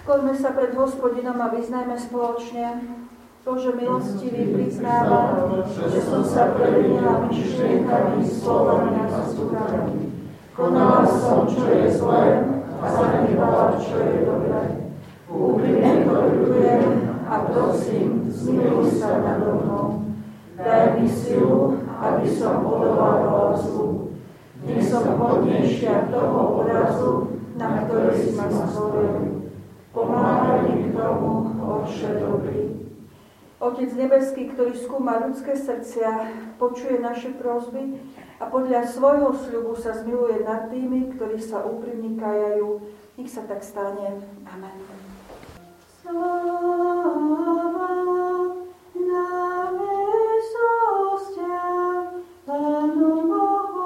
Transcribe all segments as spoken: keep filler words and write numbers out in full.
Skloňme sa pred Hospodinom a vyznajme spoločne. Bože milostivý, priznávam, že som sa previnila myšlienkami, slovami a skutami. Konala som, čo je zlé, a zanedbala, čo je dobré. Úprimne to ľutujem a prosím, zmiluj sa nado mnou. Daj mi silu, aby som odolávala zlu. Nech som hodnejšia toho obrazu, na ktorý si ma stvoril. Pomáhaj mi k tomu, Otče dobrý. Otec nebeský, ktorý skúma ľudské srdcia, počuje naše prosby a podľa svojho sľubu sa zmiluje nad tými, ktorí sa úprimne kajajú. Nech sa tak stane. Amen. Sláva na výsostiach Pánu Bohu.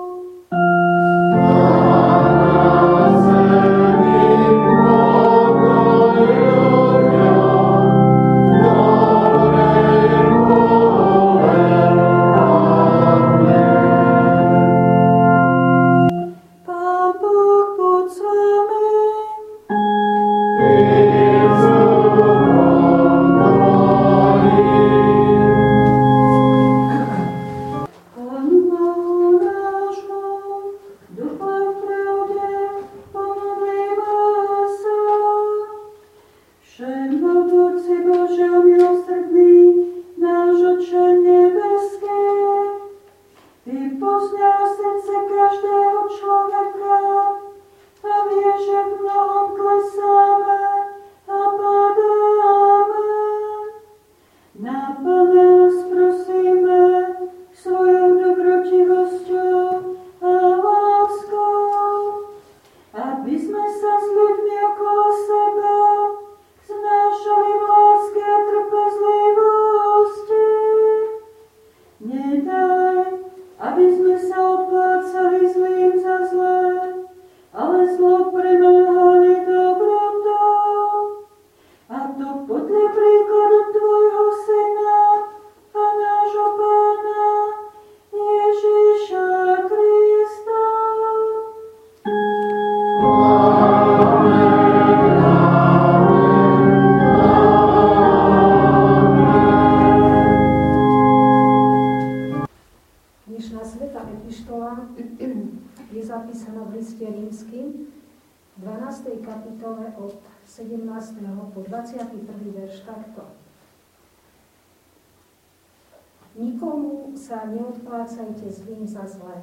Nikomu sa neodplácajte zlým za zlé.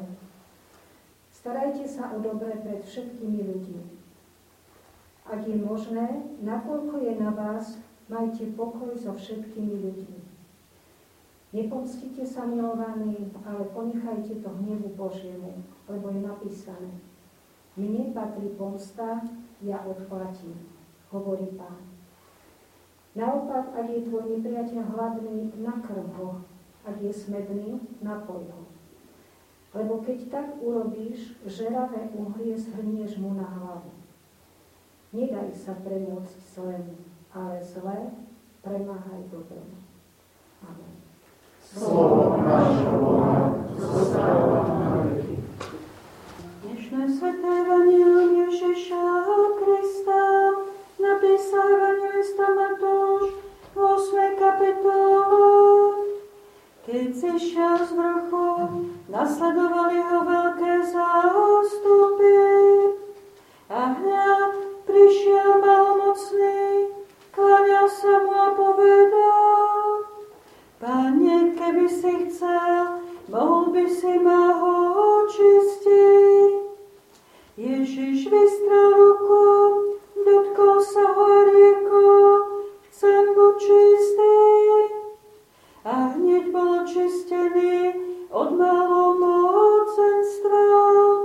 Starajte sa o dobré pred všetkými ľuďmi. Ak je možné, nakoľko je na vás, majte pokoj so všetkými ľuďmi. Nepomstite sa, milovaní, ale ponechajte to hnevu Božiemu, lebo je napísané: Mne patrí pomsta, ja odplatím, hovorí Pán. Naopak, ak je tvoj nepriateľ hladný, nakrm ho. Ak je smedný, napoj ho. Lebo keď tak urobíš, žeravé uhlie zhrnieš mu na hlavu. Nedaj sa premôcť zlému, ale zlé premáhaj dobrému. Amen. Slovo nášho Boha zostáva na veky. Dnešné sväté evanjelium Ježiša Krista napísal evanjelista Matúš v ôsmej kapitole. Keď zišiel z vrchu, nasledovali ho veľké zástupy. A hľa prišiel malomocný, kláňal sa mu a povedal: Pane, keby si chcel, mohol by si ma očistiť. Ježiš vystrel ruku, dotkol sa ho a riekol: Chcem buď čistý. A hneď bol očistený od malomocenstva.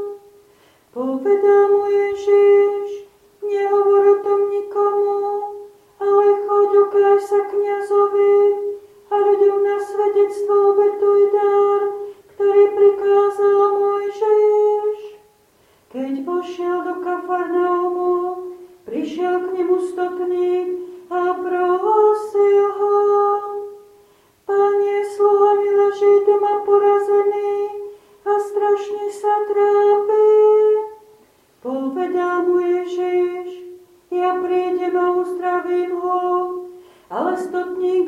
Povedal mu Ježiš: Nehovor o tom nikomu, ale choď, ukáž sa kňazovi a ľuďom na svedectvo obetuj dar, ktorý prikázal Mojžiš. Keď vošiel do Kafarnaumu, prišiel k nemu stotník a prosil ho: Pane, sluha mi leží doma porazený a strašne sa trápi. Povedal mu Ježiš: Ja prídem a uzdravím ho. Ale stotník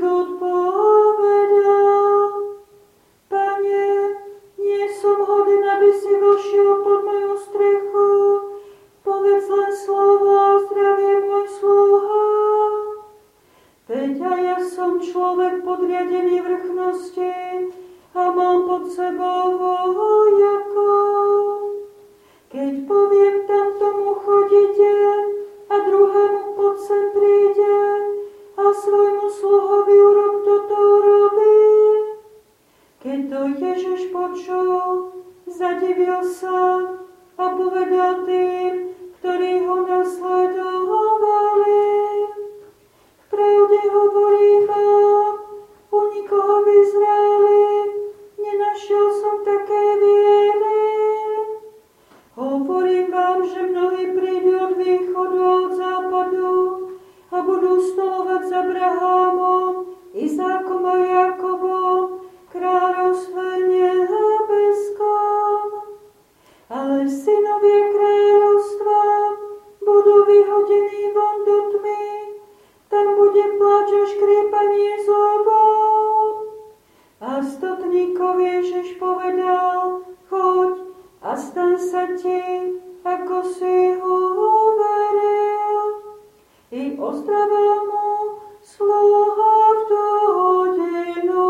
odpovedal: Pane, nie som hoden, aby si vošiel pod moju strechu. Povedz len slovo a zdravie môj sluha. Veď a ja som človek podriadený vrchnosti a mám pod sebou vojakov. Keď poviem tamtomu chodite a druhému pod sem príde a svojmu sluhovi urob toto urobí. Keď to Ježiš počul, zadivil sa a povedal tým, ktorí ho nasledovali: Pravde hovorím vám, u nikoho v Izraeli nenašiel som také viery. Hovorím vám, že mnohí prídu od východu a od západu a budú stolovať s Abrahámom, Izákom a Jakobom, kráľovstve nebeskom. Ale synovia kráľovstva budú vyhodení von do tmy, tam bude pláč a škriepanie zobov. A stotníkov Ježiš povedal: Choď a stan sa ti, ako si uveril. I ozdravil mu sluha v tú hodinu.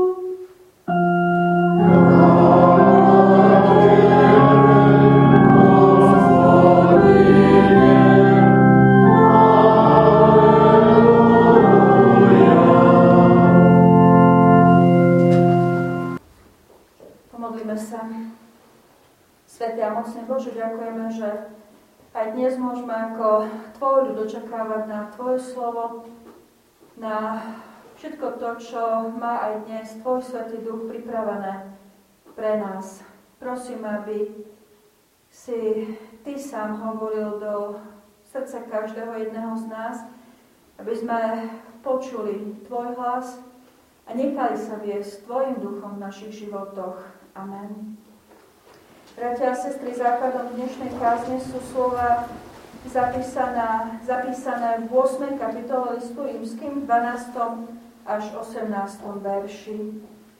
Pomodlíme sa. Svätý a mocný Bože, ďakujeme, že aj dnes môžeme ako Tvoj ľud očakávať na Tvoje slovo, na všetko to, čo má aj dnes Tvoj Svätý Duch pripravené pre nás. Prosím, aby si Ty sám hovoril do srdca každého jedného z nás, aby sme počuli Tvoj hlas a nechali sa viesť Tvojim duchom v našich životoch. Amen. Bratia a sestry, základom dnešnej kázne sú slova zapísané, zapísané v ôsmej kapitole listu Rímskym, dvanástom až osemnástom verši.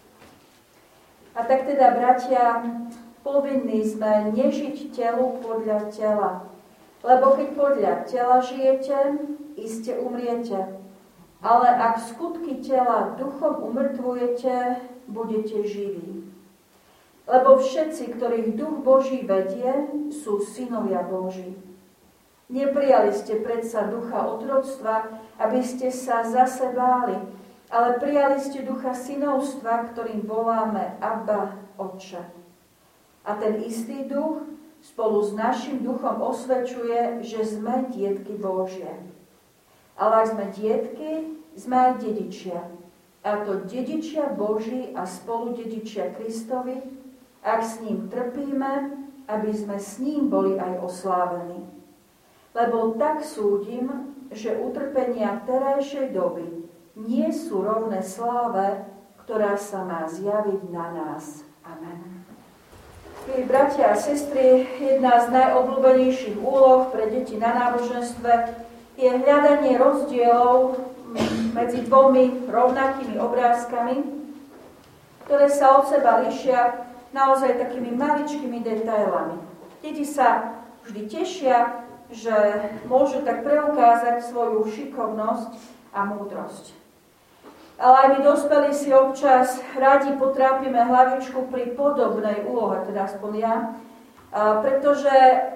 A tak teda, bratia, povinní sme nežiť telu podľa tela. Lebo keď podľa tela žijete, iste umriete. Ale ak skutky tela duchom umrtvujete, budete živí. Lebo všetci, ktorých duch Boží vedie, sú synovia Boží. Neprijali ste predsa ducha otroctva, aby ste sa zase báli, ale prijali ste ducha synovstva, ktorým voláme Abba, Otče. A ten istý duch spolu s našim duchom osvedčuje, že sme dietky Božie. Ale ak sme dietky, sme aj dedičia. A to dedičia Boží a spolu dedičia Kristovi, ak s ním trpíme, aby sme s ním boli aj oslávení. Lebo tak súdim, že utrpenia terajšej doby nie sú rovné sláve, ktorá sa má zjaviť na nás. Amen. Milí bratia a sestry, jedna z najobľúbenejších úloh pre deti na náboženstve je hľadanie rozdielov medzi dvomi rovnakými obrázkami, ktoré sa od seba líšia naozaj takými maličkými detailami. Deti sa vždy tešia, že môžu tak preukázať svoju šikovnosť a múdrosť. Ale aj my dospelí si občas radi potrápime hlavičku pri podobnej úlohe, teda aspoň ja, pretože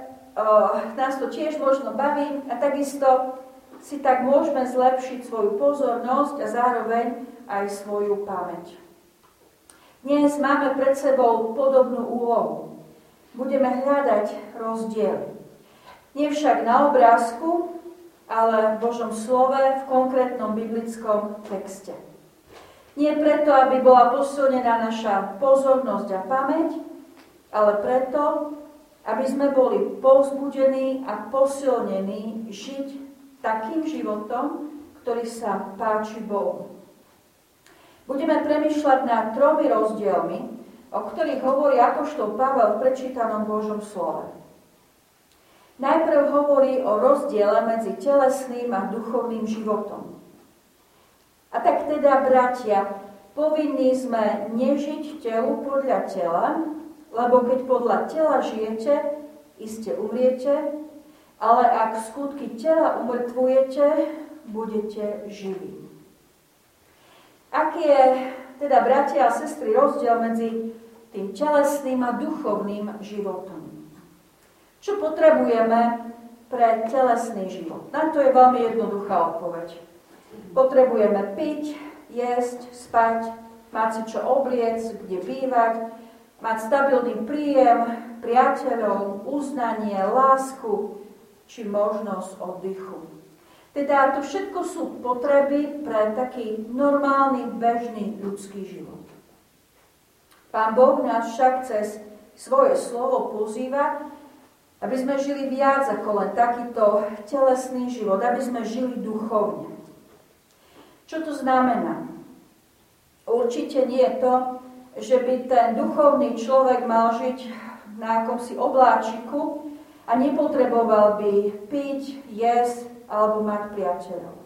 nás to tiež možno baví a takisto si tak môžeme zlepšiť svoju pozornosť a zároveň aj svoju pamäť. Dnes máme pred sebou podobnú úlohu. Budeme hľadať rozdiely. Nie však na obrázku, ale v Božom slove, v konkrétnom biblickom texte. Nie preto, aby bola posilnená naša pozornosť a pamäť, ale preto, aby sme boli povzbudení a posilnení žiť takým životom, ktorý sa páči Bohu. Budeme premýšľať nad tromi rozdielmi, o ktorých hovorí apoštol Pavel v prečítanom Božom slove. Najprv hovorí o rozdiele medzi telesným a duchovným životom. A tak teda, bratia, povinní sme nežiť telu podľa tela, lebo keď podľa tela žijete, iste umriete, ale ak skutky tela umrtvujete, budete živí. Aký je teda, bratia a sestry, rozdiel medzi tým telesným a duchovným životom? Čo potrebujeme pre telesný život? Na to je veľmi jednoduchá odpoveď. Potrebujeme piť, jesť, spať, mať si čo obliec, kde bývať, mať stabilný príjem, priateľov, uznanie, lásku či možnosť oddychu. Teda to všetko sú potreby pre taký normálny, bežný ľudský život. Pán Boh nás však cez svoje slovo pozýva, aby sme žili viac ako len takýto telesný život, aby sme žili duchovne. Čo to znamená? Určite nie je to, že by ten duchovný človek mal žiť na akomsi obláčiku a nepotreboval by piť, jesť alebo mať priateľov.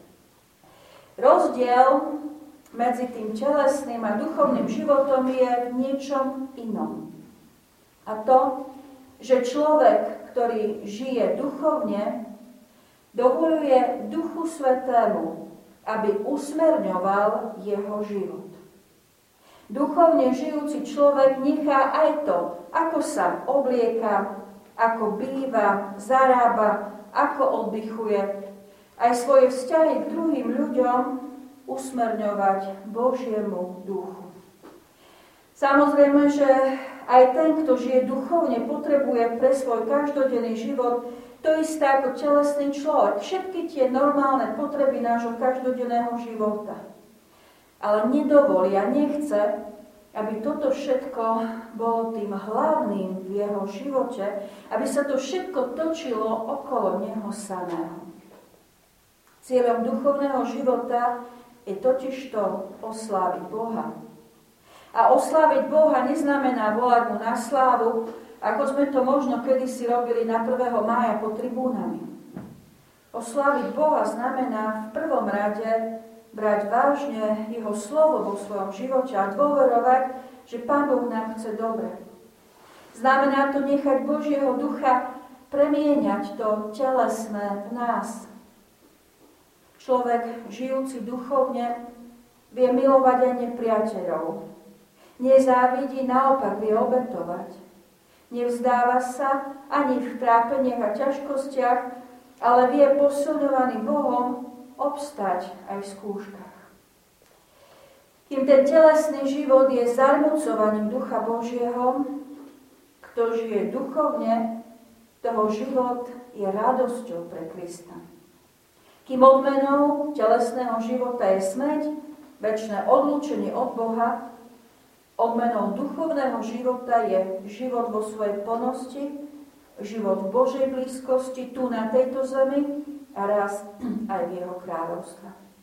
Rozdiel medzi tým telesným a duchovným životom je v niečom inom. A to, že človek, ktorý žije duchovne, dovoľuje Duchu Svätému, aby usmerňoval jeho život. Duchovne žijúci človek nechá aj to, ako sa oblieka, ako býva, zarába, ako oddychuje, aj svoje vzťahy k druhým ľuďom usmerňovať Božiemu duchu. Samozrejme, že aj ten, kto žije duchovne, potrebuje pre svoj každodenný život to isté ako telesný človek. Všetky tie normálne potreby nášho každodenného života. Ale nedovolí a nechce, aby toto všetko bolo tým hlavným v jeho živote, aby sa to všetko točilo okolo neho samého. Cieľom duchovného života je totižto osláviť Boha. A osláviť Boha neznamená volať mu na slávu, ako sme to možno kedysi robili na prvého mája pod tribúnami. Osláviť Boha znamená v prvom rade brať vážne jeho slovo vo svojom živote a dôverovať, že Pán Boh nám chce dobre. Znamená to nechať Božieho ducha premieňať to telesné v nás. Človek žijúci duchovne vie milovať aj nepriateľov. Nezávidí, naopak vie obetovať. Nevzdáva sa ani v trápeniach a ťažkostiach, ale vie posilňovaný Bohom obstať aj v skúškach. Kým ten telesný život je zarmucovaním Ducha Božieho, kto žije duchovne, toho život je radosťou pre Krista. Kým odmenou telesného života je smrť, večné odlúčenie od Boha, odmenou duchovného života je život vo svojej plnosti, život v Božej blízkosti tu na tejto zemi a raz aj v jeho kráľovstve.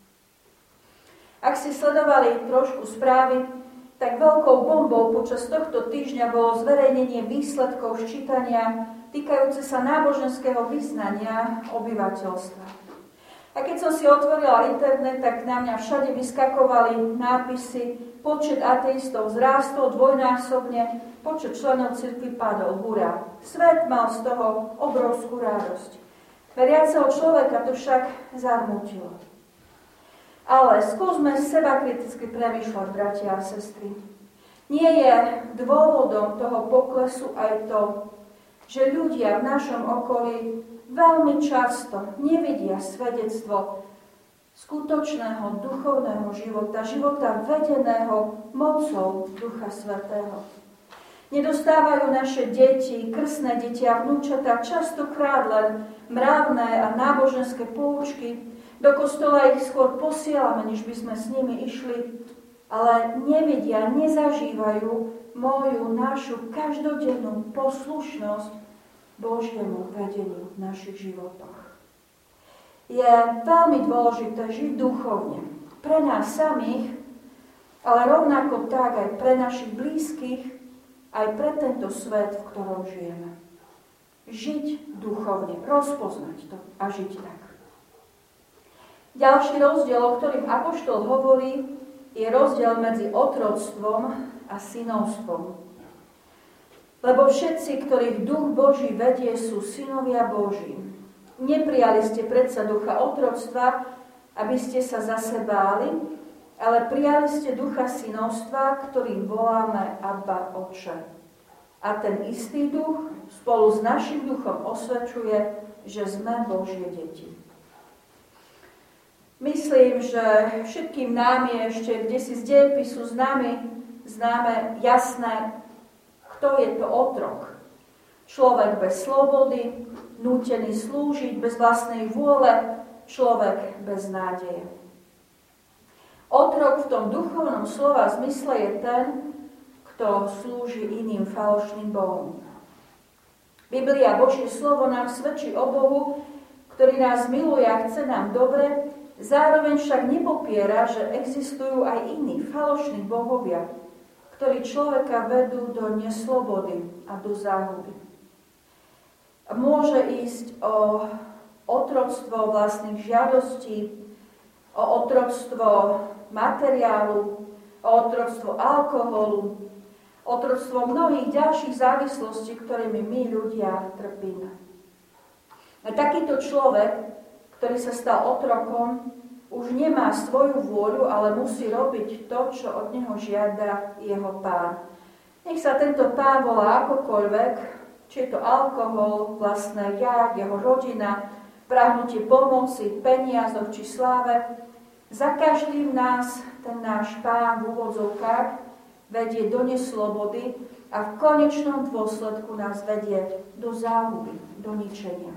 Ak si sledovali trošku správy, tak veľkou bombou počas tohto týždňa bolo zverejnenie výsledkov ščítania týkajúce sa náboženského vyznania obyvateľstva. A keď som si otvorila internet, tak na mňa všade vyskakovali nápisy: počet ateistov zrástol dvojnásobne, počet členov cirkvi padol, hurá. Svet mal z toho obrovskú radosť. Veriaceho človeka to však zarmútilo. Ale skúsme seba kriticky premýšľať, bratia a sestry. Nie je dôvodom toho poklesu aj to, že ľudia v našom okolí veľmi často nevidia svedectvo skutočného duchovného života, života vedeného mocou Ducha Svätého. Nedostávajú naše deti, krstné deti a vnúčatá častokrát len mravné a náboženské poučky. Do kostola ich skôr posielame, než by sme s nimi išli, ale nevidia, nezažívajú moju, našu každodennú poslušnosť Božiemu vedeniu v našich životoch. Je veľmi dôležité žiť duchovne pre nás samých, ale rovnako tak aj pre našich blízkych, aj pre tento svet, v ktorom žijeme. Žiť duchovne, rozpoznať to a žiť tak. Ďalší rozdiel, o ktorým apoštol hovorí, je rozdiel medzi otroctvom a synovstvom. Lebo všetci, ktorých duch Boží vedie, sú synovia Boží. Neprijali ste predsa ducha otroctva, aby ste sa zase báli, ale prijali ste ducha synovstva, ktorým voláme Abba, Otče. A ten istý duch spolu s našim duchom osvedčuje, že sme Božie deti. Myslím, že všetkým nám je ešte kdesi z dejepisu známe, známe jasné, kto je to otrok. Človek bez slobody, nútený slúžiť bez vlastnej vôle, človek bez nádeje. Otrok v tom duchovnom slova zmysle je ten, kto slúži iným falošným bohom. Biblia, Božie slovo, nám svedčí o Bohu, ktorý nás miluje a chce nám dobre, zároveň však nepopiera, že existujú aj iní falošní bohovia, ktorí človeka vedú do neslobody a do záhuby. Môže ísť o otroctvo vlastných žiadostí, o otroctvo materiálu, o otroctvo alkoholu, otroctvo mnohých ďalších závislostí, ktorými my ľudia trpíme. A takýto človek, ktorý sa stal otrokom, už nemá svoju vôľu, ale musí robiť to, čo od neho žiada jeho pán. Nech sa tento pán volá akokoľvek, či je to alkohol, vlastné ja, jeho rodina, prahnutie pomoci, peniazoch či sláve. Za každým nás ten náš pán v úvodzovkách vedie do neslobody a v konečnom dôsledku nás vedie do záhuby, do ničenia.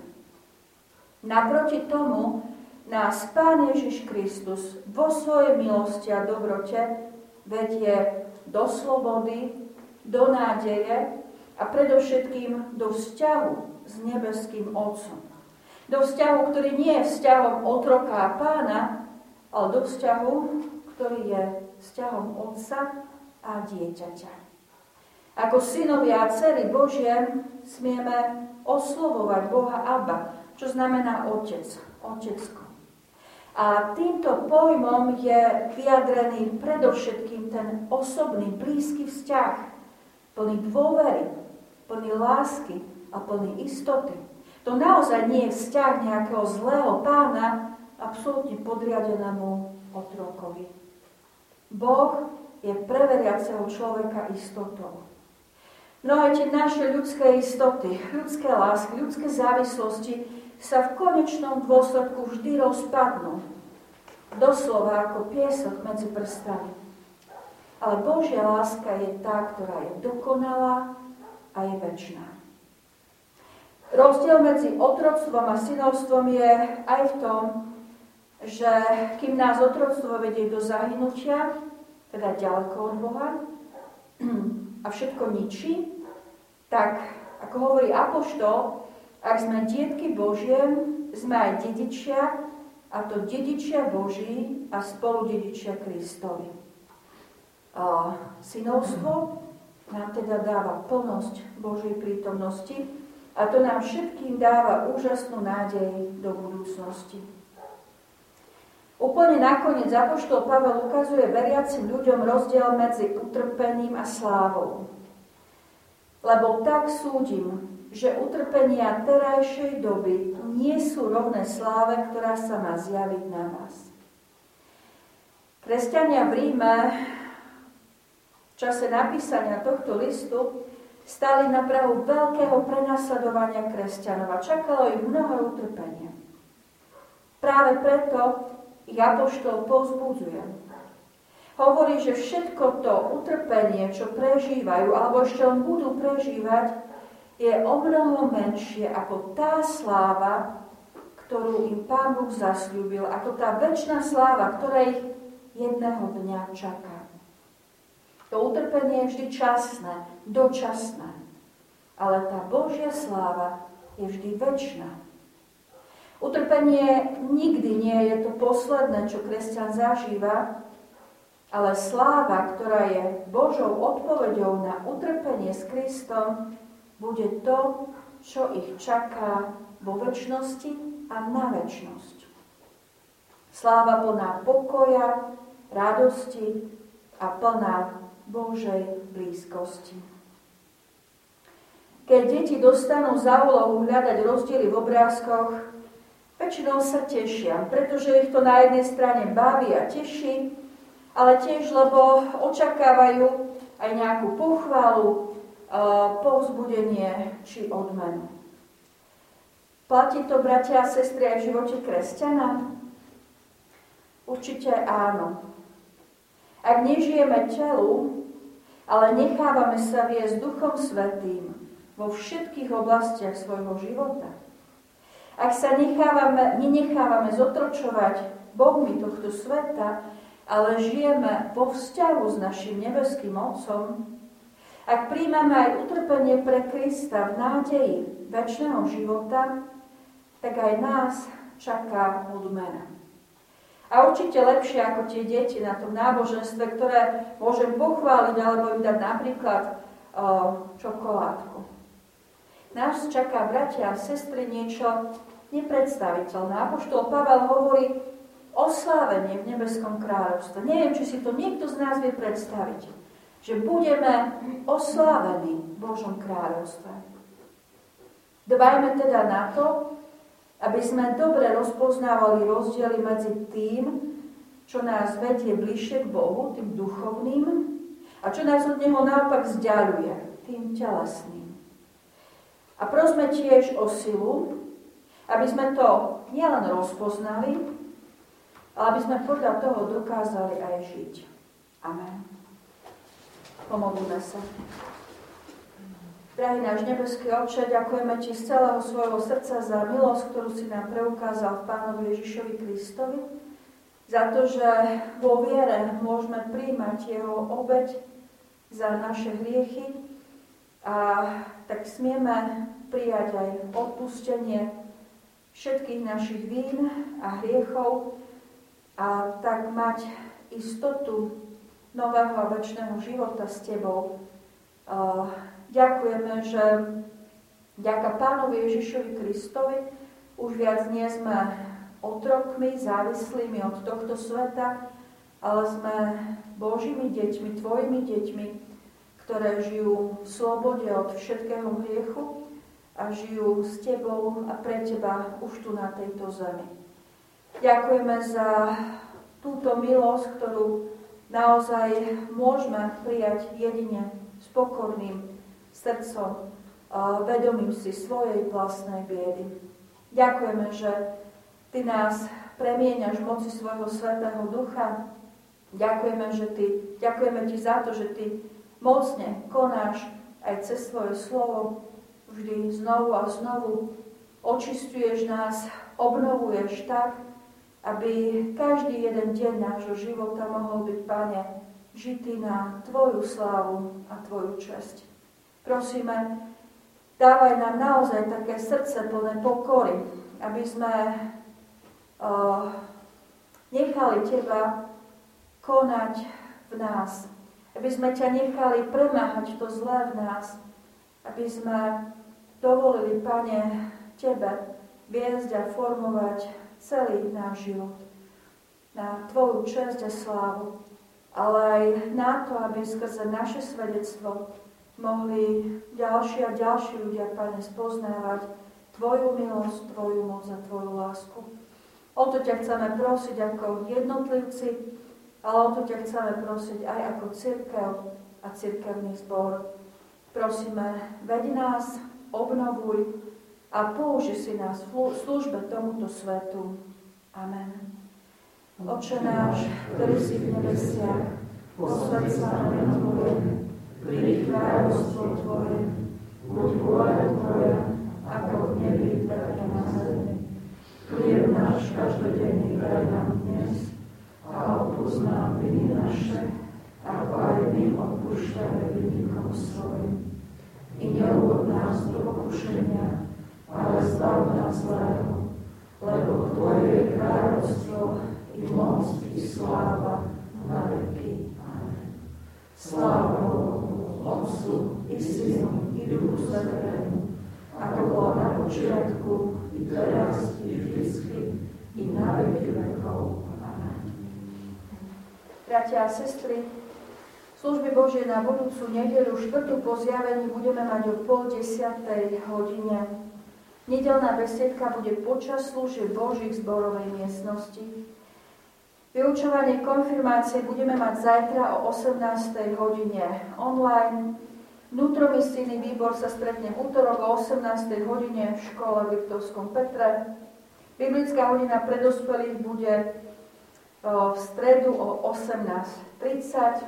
Naproti tomu nás Pán Ježiš Kristus vo svojej milosti a dobrote vedie do slobody, do nádeje a predovšetkým do vzťahu s nebeským Otcom. Do vzťahu, ktorý nie je vzťahom otroka a pána, ale do vzťahu, ktorý je vzťahom Otca a dieťaťa. Ako synovia a dcery Božie smieme oslovovať Boha Abba, čo znamená otec, otecko. A týmto pojmom je vyjadrený predovšetkým ten osobný, blízky vzťah, plný dôvery, plný lásky a plný istoty. To naozaj nie je vzťah nejakého zlého pána, absolútne podriadenému otrokovi. Boh je pre veriaceho človeka istotou. Mnohé tie naše ľudské istoty, ľudské lásky, ľudské závislosti sa v konečnom dôsledku vždy rozpadnú. Doslova ako piesok medzi prstami. Ale Božia láska je tá, ktorá je dokonalá a je večná. Rozdiel medzi otroctvom a synovstvom je aj v tom, že kým nás otroctvo vedie do zahynutia, teda ďaleko od Boha, a všetko ničí, tak, ako hovorí apoštol, ak sme dietky Božie, sme aj dedičia, a to dedičia Boží a spolu dedičia Kristovi. A synovstvo nám teda dáva plnosť Božej prítomnosti a to nám všetkým dáva úžasnú nádej do budúcnosti. Úplne nakoniec apoštol Pavel ukazuje veriacim ľuďom rozdiel medzi utrpením a slávou. Lebo tak súdim, že utrpenia terajšej doby nie sú rovné sláve, ktorá sa má zjaviť na vás. Kresťania v Ríme v čase napísania tohto listu stáli na prahu veľkého prenasledovania kresťanov a čakalo ich mnoho utrpenia. Práve preto ich apoštol povzbudzuje. Hovorí, že všetko to utrpenie, čo prežívajú, alebo ešte len budú prežívať, je o mnoho menšie ako tá sláva, ktorú im Pán Boh zasľúbil, ako tá večná sláva, ktorá ich jedného dňa čaká. To utrpenie je vždy časné, dočasné, ale tá Božia sláva je vždy večná. Utrpenie nikdy nie je to posledné, čo kresťan zažíva, ale sláva, ktorá je Božou odpoveďou na utrpenie s Kristom, bude to, čo ich čaká vo večnosti a na večnosť. Sláva plná pokoja, radosti a plná Božej blízkosti. Keď deti dostanú za úlohu hľadať rozdiely v obrázkoch, väčšinou sa tešia, pretože ich to na jednej strane baví a teší, ale tiež, lebo očakávajú aj nejakú pochvalu, povzbudenie či odmenu. Platí to, bratia a sestry, aj v živote kresťana? Určite áno. Ak nežijeme telu, ale nechávame sa viesť Duchom Svätým vo všetkých oblastiach svojho života, ak sa nechávame, nenechávame zotročovať bohmi tohto sveta, ale žijeme vo vzťahu s našim nebeským Otcom, ak príjmame aj utrpenie pre Krista v nádeji večného života, tak aj nás čaká odmena. A určite lepšie ako tie deti na tom náboženstve, ktoré môžem pochváliť alebo im dať napríklad o, čokoládku. Nás čaká, bratia a sestry, niečo nepredstaviteľné. Apoštol Pavel hovorí oslávenie v nebeskom kráľovstve. Neviem, či si to niekto z nás vie predstaviť, že budeme oslávení v Božom kráľovstve. Dbajme teda na to, aby sme dobre rozpoznávali rozdiely medzi tým, čo nás vedie bližšie k Bohu, tým duchovným, a čo nás od Neho naopak vzdialuje, tým telesným. A prosme tiež o silu, aby sme to nielen rozpoznali, ale aby sme podľa toho dokázali aj žiť. Amen. Pomodlíme sa. Drahý náš nebeský Otče, ďakujeme Ti z celého svojho srdca za milosť, ktorú si nám preukázal v Pánovi Ježišovi Kristovi, za to, že vo viere môžeme príjmať Jeho obeť za naše hriechy a tak smieme prijať aj odpustenie všetkých našich vín a hriechov a tak mať istotu nového a večného života s Tebou. Ďakujeme, že vďaka Pánovi Ježišovi Kristovi už viac nie sme otrokmi, závislými od tohto sveta, ale sme Božími deťmi, Tvojimi deťmi, ktoré žijú v slobode od všetkého hriechu a žijú s Tebou a pre Teba už tu na tejto zemi. Ďakujeme za túto milosť, ktorú naozaj môžeme prijať jedine s pokorným srdcom, vedomím si svojej vlastnej biedy. Ďakujeme, že Ty nás premieňaš v moci svojho Svätého Ducha. Ďakujeme, že ty, ďakujeme Ti za to, že Ty mocne konáš aj cez svoje slovo. Vždy znovu a znovu očistuješ nás, obnovuješ tak, aby každý jeden deň nášho života mohol byť, Pane, žitý na Tvoju slávu a Tvoju česť. Prosíme, dávaj nám naozaj také srdce plné pokory, aby sme uh, nechali Teba konať v nás, aby sme ťa nechali premáhať to zlé v nás, aby sme dovolili, Pane, Tebe viesť a formovať celý náš život na Tvoju česť a slávu, ale aj na to, aby skrze naše svedectvo mohli ďalší a ďalší ľudia, Pane, spoznávať Tvoju milosť, Tvoju moc a Tvoju lásku. O to ťa chceme prosiť ako jednotlivci, ale o to ťa chceme prosiť aj ako cirkev a cirkevný zbor. Prosíme, veď nás, obnovuj a použi si nás v službe tomuto svetu. Amen. Otče náš, ktorý si v nebesiach, posväť sa meno Tvoje, príď kráľovstvo Tvoje, buď vôľa Tvoja, ako v nebi, tak aj na zemi. Chlieb náš každodenný daj nám dnes a odpusť nám viny naše, ako aj my odpúšťame vinníkom svojim. I neuvod nás do pokušenia, ale zbav nás zlého, lebo Tvoje je kráľovstvo, i moc, i sláva na veky. Amen. Sláva Bohu, Otcu, i Synu, i Duchu Svätému, ako bolo na počiatku, i teraz, i vždycky, i na veky vekov. Amen. Bratia a sestry, služby Božie na budúcu nedeľu, štvrtú po zjavení, budeme mať o pol desiatej hodine. Nedeľná besiedka bude počas služieb Božích zborovej miestnosti. Vyučovanie konfirmácie budeme mať zajtra o osemnástej hodine online. Vnútromisijný výbor sa stretne v útorok o osemnástej hodine v škole v Liptovskom Petre. Biblická hodina pre dospelých bude v stredu o osemnásť tridsať.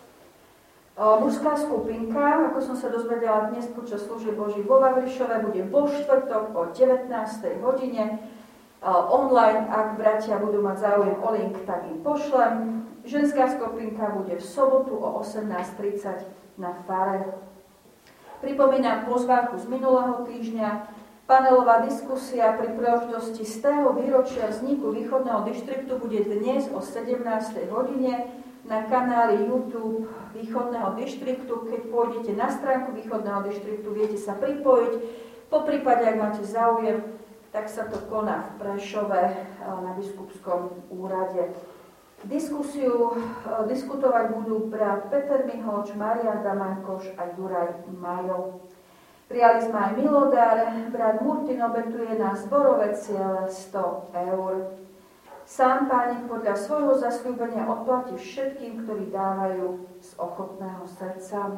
Mužská skupinka, ako som sa dozvedela dnes počas služieb Božích vo Vavrišove, bude vo štvrtok o devätnástej hodine. Online, ak bratia budú mať záujem o link, tak im pošlem. Ženská skupinka bude v sobotu o osemnásť tridsať na fare. Pripomínam pozvánku z minulého týždňa. Panelová diskusia pri príležitosti stého výročia vzniku východného dištriktu bude dnes o sedemnástej hodine na kanáli YouTube východného dištriktu. Keď pôjdete na stránku východného dištriktu, viete sa pripojiť. Po prípade, ak máte záujem, tak sa to koná v Prešove na biskupskom úrade. Diskusiu diskutovať budú brat Peter Mihoč, Marian Damankoš a Juraj Majo. Prijali sme aj milodár, brat Murtin obetuje na zborové ciele sto eur. Sám Pánik podľa svojho zasľúbenia odplatí všetkým, ktorí dávajú z ochotného srdca.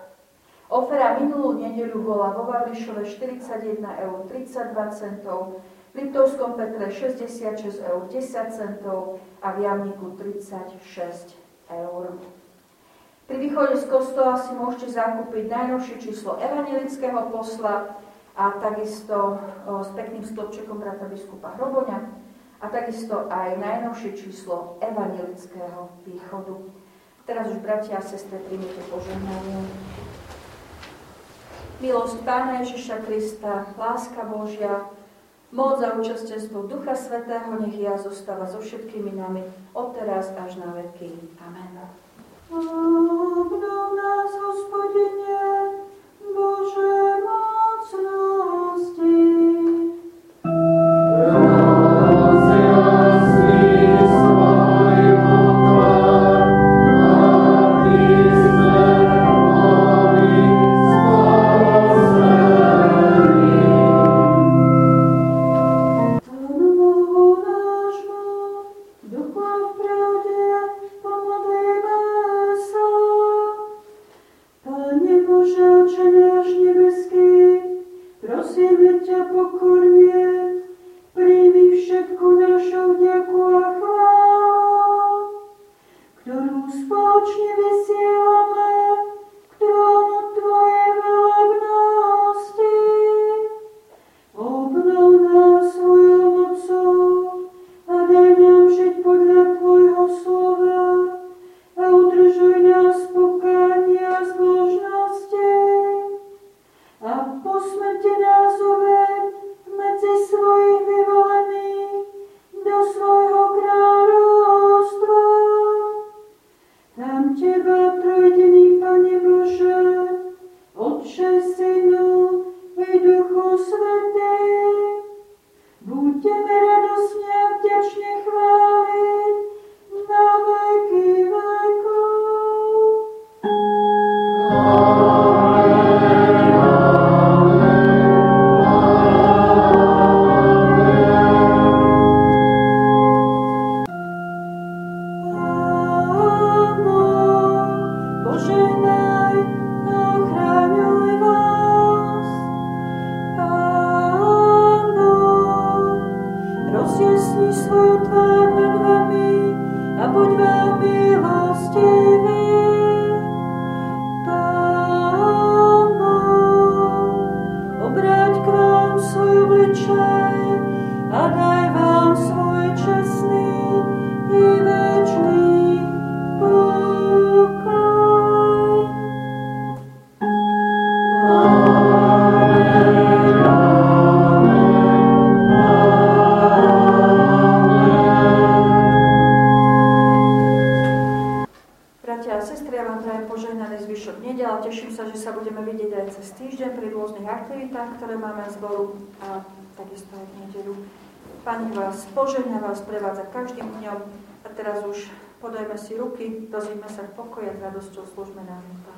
Ofera minulú nedeľu bola vo Vavrišove štyridsaťjeden eur tridsaťdva centov, v Liptovskom Petre šesťdesiatšesť eur desať centov a v Jamniku tridsaťšesť eur. Pri východe z kostola si môžete zakúpiť najnovšie číslo evanjelického posla a takisto o, s pekným stĺpčekom brata biskupa Hroboňa a takisto aj najnovšie číslo evanjelického východu. Teraz už, bratia a sestry, príjmite požehnanie. Milosť Pána Ježiša Krista, láska Božia, moc a účastenstvo Ducha Svätého nech ja zostáva so všetkými nami od teraz až na veky. Amen. Obnov nás, Hospodine, Bože mocnosti. A po smrti nás uved v požehnaný zvyšok nedela. Teším sa, že sa budeme vidieť aj cez týždeň pri rôznych aktivitách, ktoré máme v zboru a takisto aj v nedeľu. Pán vás požehná, vás prevádza každým dňom a teraz už podajme si ruky, dozvíme sa v pokoji a s radosťou služme nášmu Pánu.